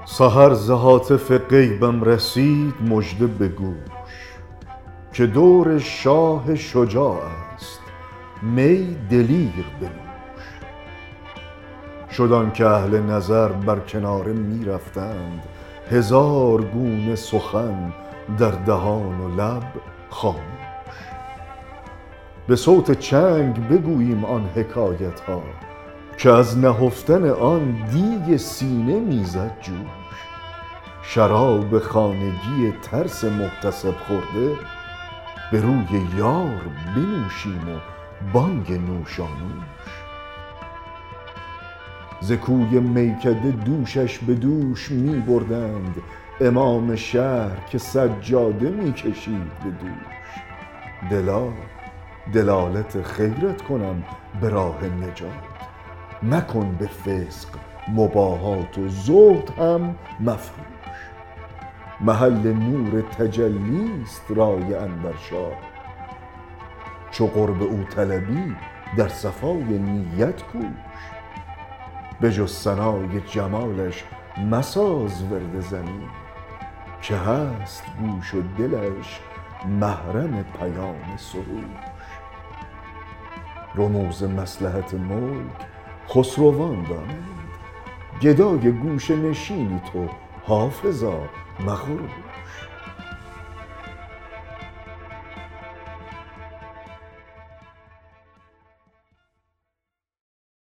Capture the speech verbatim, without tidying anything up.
سحر ز هاتف غیبم رسید مژده به گوش که دور شاه شجاع است می دلیر بنوش. شد آنکه اهل نظر بر کناره می رفتند، هزار گونه سخن در دهان و لب خاموش. به صوت چنگ بگوییم آن حکایت ها که از نهفتن آن دیگ سینه میزد جوش. شراب خانگی ترس محتسب خورده به روی یار بنوشیم و بانگ نوشانوش. ز کوی میکده دوشش به دوش می بردند امام شهر که سجاده می کشید به دوش. دلا دلالت خیرت کنم به راه نجات، مکن به فسق مباهات و زهد هم مفروش. محل نور تجلیست رای انورشاه، چو قرب او طلبی در صفای نیت کوش. به جز ثنای جمالش مساز ورد ضمیر که هست گوش و دلش محرم پیام سروش. رموز مصلحت ملک خسروان دانند، گدای گوشه نشینی تو حافظا مخروش.